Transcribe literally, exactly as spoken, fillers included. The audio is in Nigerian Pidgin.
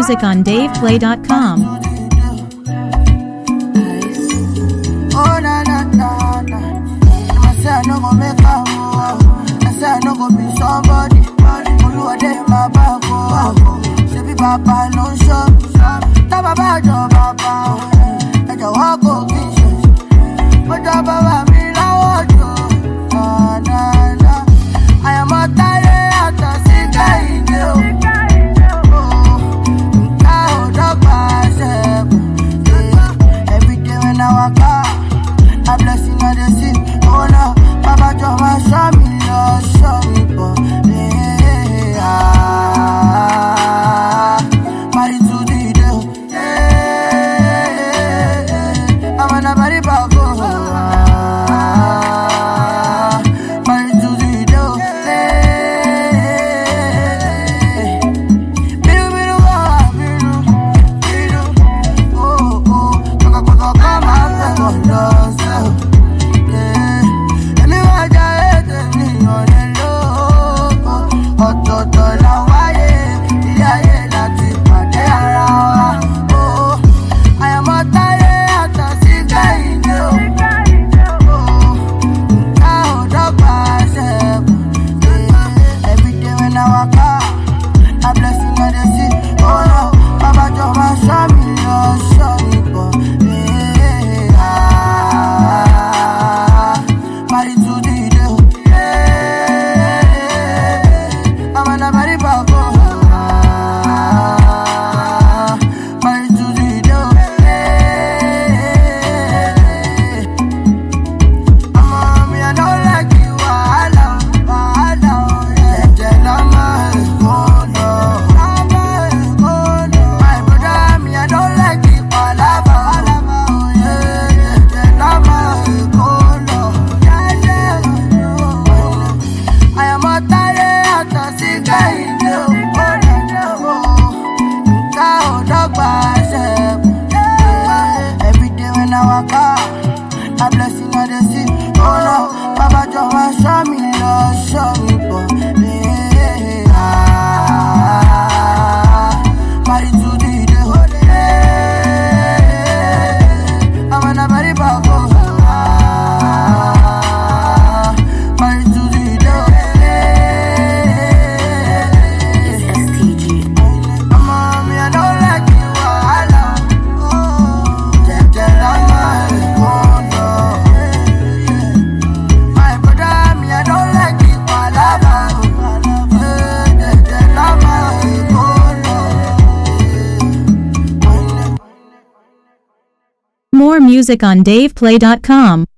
music on dave play dot com. Oh na na na na, I say I no go make am, I say I no go be somebody. Oluwa dey my back, oh, say be Baba no show, ta Baba jo Baba, e jo wa go kiss, but ta Baba mi lawo jo, na na na, I am a tired out of sick I every day when I wake up, a blessing I dey see. Oh no, Baba Joma show me love, show me love. Hey, ah, marry to the day. Hey, I'm gonna marry back. Ah, marry to the day. Hey, biru biru ah biru biru. Oh oh, kaka kaka kama kaka. Every day when I wake up, a blessing I dey see. Oh no, Baba Joma show me love, show me love. Hey, ah, marry to the day. Hey, I'm gonna marry back. Ah, marry to the day. It's S T G. Mama, me I don't like you, I love. Oh, tell tell I'm my brother, me I don't like you, I love. Tell tell I'm More music on dave play dot com.